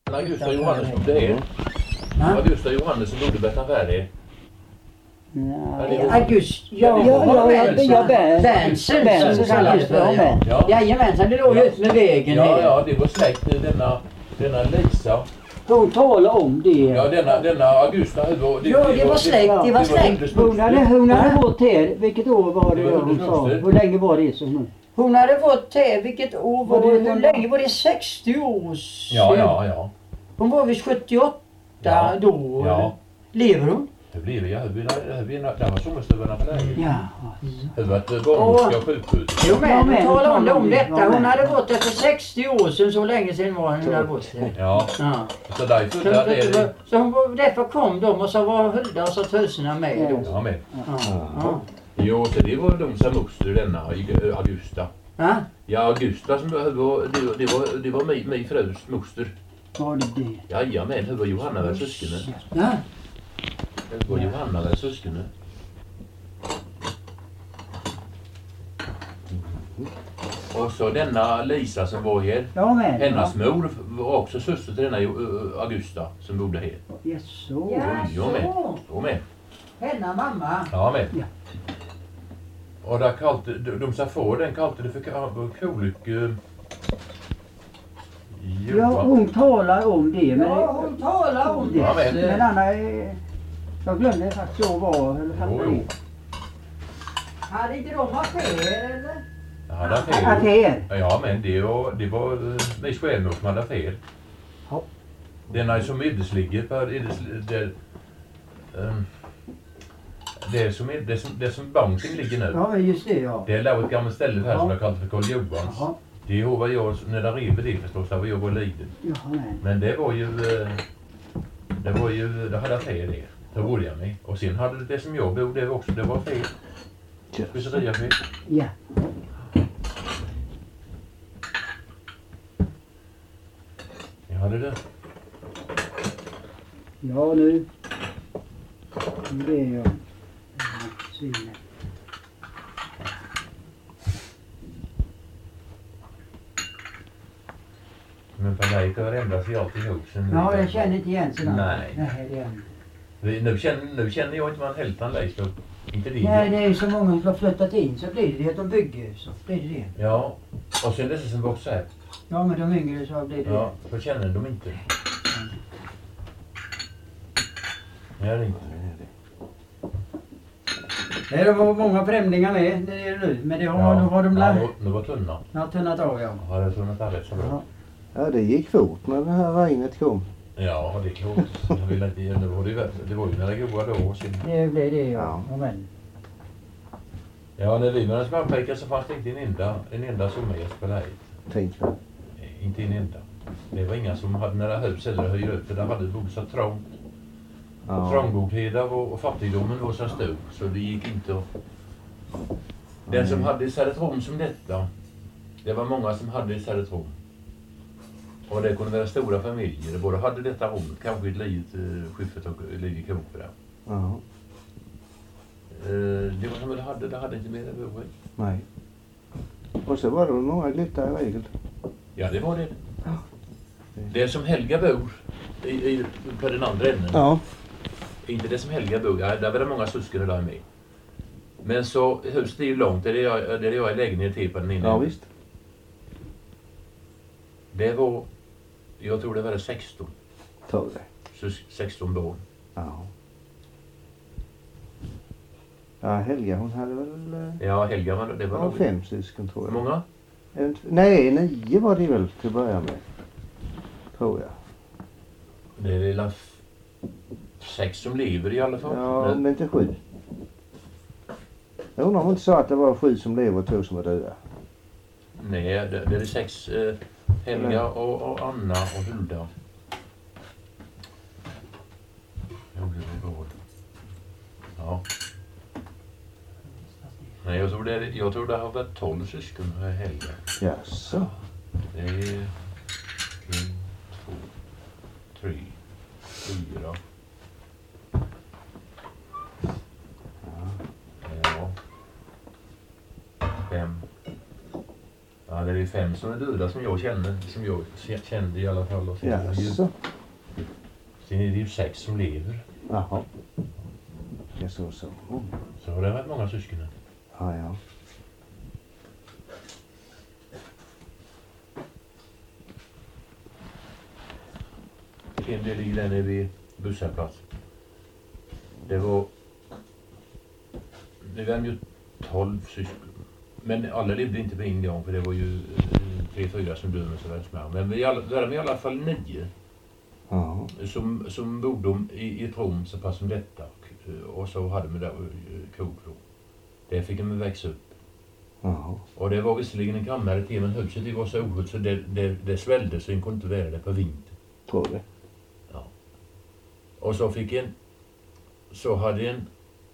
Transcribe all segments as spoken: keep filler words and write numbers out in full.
Augusta Johannes bodde här. Augusta Johannes som bodde Bettan Färdig. Ja, August, ja, ja, ja, ja, Bernsen, Bernsen kallas det. Jajamensan, det låg ju ut med vägen. Ja, ja, det var släkt denna, denna Lisa. Hon talade om det. Ja, denna, denna Augusta. Det var, det, ja, det var släkt, det var släkt. Hon hade, hon hade fått här, vilket år var det, det var hon sa? Hur länge var det så hon? Hon hade fått här, vilket år var det? Hur länge var det? sextio år sedan. Ja, ja, ja. Hon var vid sjuttioåtta ja, då. Ja. Lever hon? Det blev jag. Det var sommarstuvarna på läget. Ja. Det var ett barnmorska och sjukhus. Jo men, hon talade om, det om detta. Hon hade gått efter sextio år sedan, så länge sedan var hon hade gått där. Ja. Ja. Så därför, så, där är det... så hon, därför kom de och så var Hulda och så tuserna med då. Ja, med. Ja. Ja. Jo, så det var de som moster denna Augusta. Ja? Ja, Augusta som var, det var, det var, det var min, min frus moster. Var det det? Jajamän, hur var Johanna var syskonen? Ja. Det var Johanna var syskonen. Och så denna Lisa som var här. Ja, men, hennes ja. mor var också syster till denna Augusta som bodde här. Yes, så. Ja, jag med. Jag med. Henna mamma. Ja, med. Ja. Och där kallte, de, de sa för den kallte det för kolyck. Uh, ja, hon talar om det. Men ja, hon talar om det. Ja, men. Men Anna, jag glömde faktiskt att vara, eller jo, jo. Hade inte de affär eller? Jag hade affär. Affär? Ja, men det var, det var uh, mig själv som hade affär. Ja. Den är som medelsligger på det, um, det som är det som det som banken ligger nu. Ja, just det, ja. Det låg ett gammalt ställe här ja. Som jag kallade för Karl Johans. Ja. Det var jag när det rev det förstås, där var jag var liten. Ja, men. Men det var ju det var ju det hade affär det. Det borde jag med. Och sen hade det, det som jag bodde det också, det var fel. Speceriafel. Ja. Jag hade det. Ja, nu. Det är jag. Svinnet. Men på dig kan ändra sig alltihop. Ja, jag känner inte igen sig. Nej. Nej, det är... Vi, nu, känner, nu känner jag inte man helt anlägst upp. Inte det. Nej, det är så många som har flyttat in så blir det det att de bygger så blir det det. Ja, och sen dessa som vuxit här. Ja, men de yngre så blir det ja, för känner de inte. Ja, det är inte. Nej, det var många främlingar med, det är det nu. Men det har, ja. nu har de lagt... Ja, nu var tunna. Ja, tunnat av, ja. Ja, det tunnat av rätt så bra. Ja. Ja, det gick fort när det här regnet kom. Ja, det är klart. Jag vill inte, det, var det, det var ju när det goda då. Sen... Det blev det, ja. Ja, men. Ja, när vi var en småpojkar så fanns det inte en enda, en enda sommargäst på läget. Tänk mig. Inte en enda. Det var inga som hade några hus eller hyrde upp. Där hade det så trångt. Ja. Trångboddheten och, och fattigdomen var så stor så det gick inte att... Den mm. som hade i ett rum som detta, det var många som hade i ett rum. Och det kunde vara stora familjer. Det både hade detta rum, kanske ett litet uh, skiffet och ett litet kok för det. Ja. Uh, det var som det hade, det hade inte mer att bo i. Nej. Och så var det många glyttar i regel. Ja, det var det. Ja. Det är som Helga bor i, i, på den andra änden. Ja. Inte det som Helga bor, ja, där var det många syskon där med. Men så huset är ju långt, det är jag, det är jag i lägenhet till på den inne. Ja, visst. Det var, jag tror det var det sexton. Tog det. sexton barn. Ja. Ja, Helga hon hade väl... Ja, Helga var det var ja, nog... fem syskon tror jag. Hur många? En, nej, nio var det väl till att börja med. Tror jag. Det är väl sex som lever i alla fall. Ja, men inte sju. Jag undrar om inte så att det var sju som lever och två som var döda. Nej, det, det är sex. Eh, Helga och, och Anna och Hulda. Ja. Nej, jag tror det, jag tror det har varit tolv syskon Helga. Jaså. Det är en, två, tre, fyra. Ja. Fem. Ja, det är fem. fem som är döda som jag känner, som jag kände i alla fall. Och sen, Ja, är det ju, så. sen är det ju sex som lever. Jaha. Ja, så, så. Oh. Så har det varit många syskon. Ja, ja. En del ligger där nere vid busshållplats. Det var... Det var ju tolv syskon. Men alla levde inte på en gång för det var ju tre, fyra som döde med sådär smär. Men vi alla, var i alla fall nio. Ja. Som, som bodde i, i ett rum så pass som detta. Och, och så hade vi där kok då. Där fick de växa upp. Ja. Och det var visserligen en kammare till, men huset det var så ohult så det, det, det svällde så en kunde inte vara där på vintern. Tror det. Ja. Och så fick en, så hade en,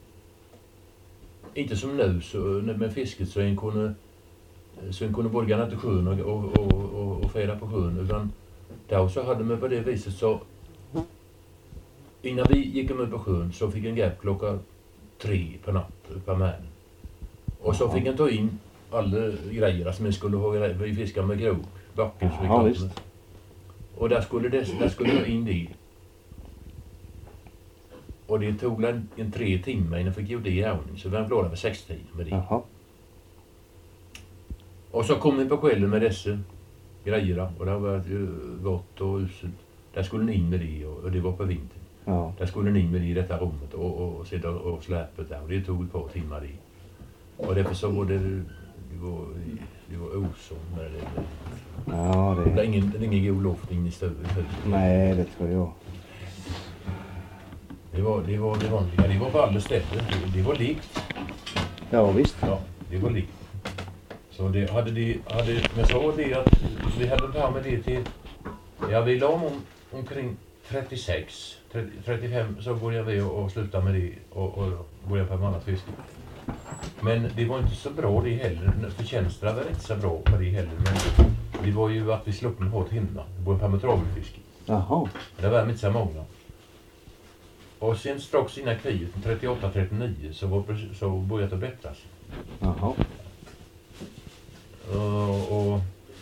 inte som nu så, med fisket så en kunde, så en kunde både gå till sjön och, och, och, och, och fäda på sjön, utan då så hade man på det viset så, innan vi gick med på sjön så fick en gap klockan tre på natt på männen. Och så fick en ta in alla grejer som en skulle ha, vi fiskar med grov, backen som vi Ja, kallar visst. det. Och där skulle det, där skulle jag in det. Och det tog en, en tre timmar innan jag fick göra det i övning. Så vi var klara med sex timmar med det. Jaha. Och så kom vi på kvällen med dessa grejer. Och det var ju gott och uselt. Där skulle ni in med det och, och det var på vintern. Ja. Där skulle ni in med det i detta rummet och, och, och sitta och släpa där. Och det tog ett par timmar det. Och därför så var det, det var, det var osom med det. Ja, Det är det... ingen, det är ingen god luft in i stugan. Nej, det tror jag. Det var, det var det vanliga. Det var på alla ställen. Det, det var likt. Ja, visst. Ja, det var likt. Så det hade det, hade, men så var det att vi hade tagit med det till, ja vi la om, omkring trettiosex, trettio, trettiofem så började vi och, och sluta med det och, och började på annat fiske. Men det var inte så bra det heller, förtjänsterna var inte så bra på det heller, men det var ju att vi slopp med hårt himla, började på med travelfiske. Jaha. Det var inte så många. Och sen strax innan kriget, trettioåtta trettionio, så, var, så började det bättras. Jaha. Och, och,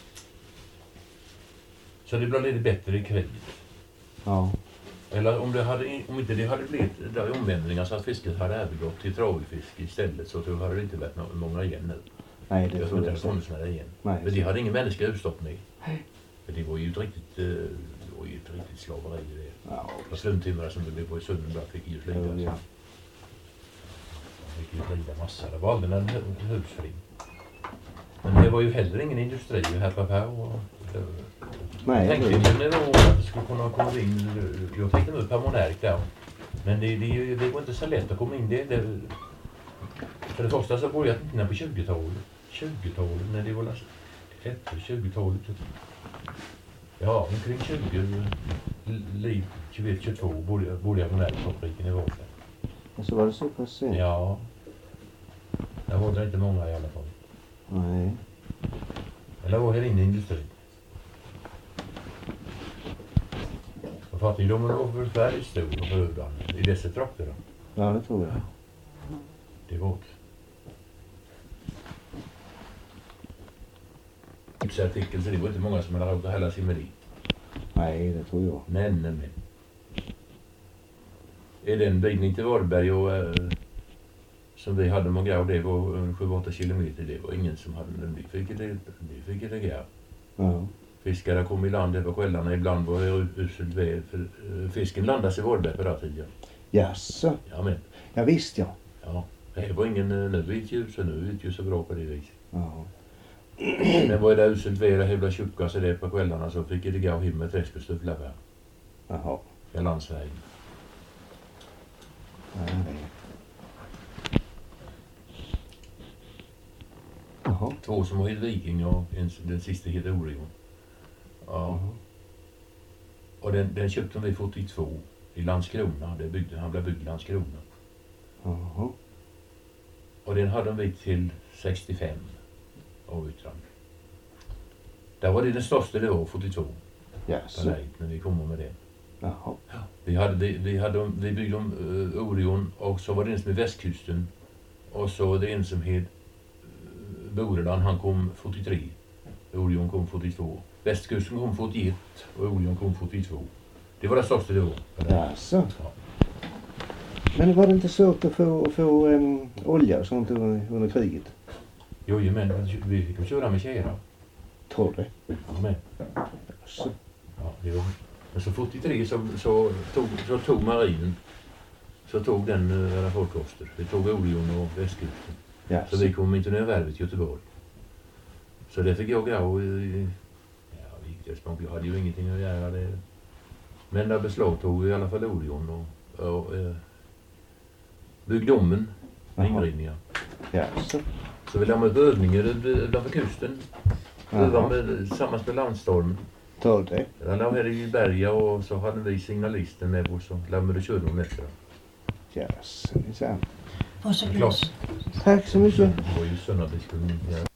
så det blev lite bättre i kriget. Ja. Eller om, det hade, om inte det hade blivit där omvändningar så att fisket hade övergått till travelfiske istället så tror jag hade det inte varit många igen nu. Nej, det Jag tror tror inte jag det funnits inte. med det igen. Nej. Men det hade ingen människa utstått med. För det var ju ett riktigt, eh, det var ju ett riktigt slaveri det. Ja. Och slumtimrar som det var i södern där fick ju slita. Ja, ja. De fick ju lida massa. Det var aldrig en hu- husfri. Men det var ju heller ingen industri här på här. Och det, Nej, jag tänkte det- ju när det var att det skulle kunna komma in. Jag fick dem upp på Monark där. Men det, det, det var inte så lätt att komma in. Det, det, för det första så började jag inte på tjugotalet. tjugotalet när det var efter tjugotalet. Ja, omkring tjugo, liv tjugoett tjugotvå började började jag på Monarkfabriken i Vårsta. Och så var det så pass sent. Ja. Där var det inte många i alla fall. Nej. Eller var det inne i industrin. Och fattigdomen var väl väldigt stor och förödande i dessa trakter då. Ja, det tror jag. Det var tipsartikel så det var inte många som hade råd att hälla sig med det. Nej, det tror jag. Men, men. Är den bilen till Varberg och äh, som vi hade med grau, det var sju åtta kilometer. Det var ingen som hade den. Vi fick det, vi fick det grau. Ja. Fiskare kom i land över kvällarna. Ibland var det uselt väder. För uh, fisken landade i Varberg på den tiden. Jaså? Ja, men. Ja, visst ja. Ja. Det var ingen, uh, nu vet ju så nu vet ju så bra på det viset. Ja. Men var det uselt väder, hela tjocka sig där på kvällarna så fick det gå hem med träsk och stövlar på. Jaha. I landsvägen. Nej. Jaha. Två som var i Viking och en, den sista heter Orion. Ja. Jaha. Och den, den köpte vi fyrtiotvå i Landskrona. Det byggde, han blev byggd i Landskrona. Jaha. Och den hade vi till sextiofem avyttrande. Där var det den största det var, fyrtiotvå. Jaså? Nej, när vi kom med det. Jaha. Vi, hade, vi, vi, hade, vi byggde om uh, Orion och så var det en som är västkusten. Och så var det en som hed uh, Boredan, han kom fyrtiotre. Orion kom fyrtiotvå. Västkusten kom fyrtioett och Orion kom fyrtiotvå. Det var det största det var. Jaså. Ja. Men var det inte svårt att få, få um, olja och sånt under, under kriget? Jo, men vi fick köra med tjejra. Tror det? Ja, men. Så. Ja, det var. Men så fyrtiotre så, så, tog, så tog marinen. Så tog den uh, folkoster. Vi tog Orion och Västkusten. Ja, så, så vi kom inte ner värvet i Göteborg. Så det fick jag gå och... Ja, vi gick det smått. Jag hade ju ingenting att göra det. Men där beslagtog vi i alla fall Orion och... och uh, byggde om en minrivningar. Ja, så. Så vi lämnade övningar utanför kusten. Övade med, tillsammans med landstormen. Tror det? Där låg vi i berga och så hade vi signalisten med oss och lämnade köra efter. Ja, så det är sant. Varsågod. Tack så mycket. Det var ju sådana vi skulle göra.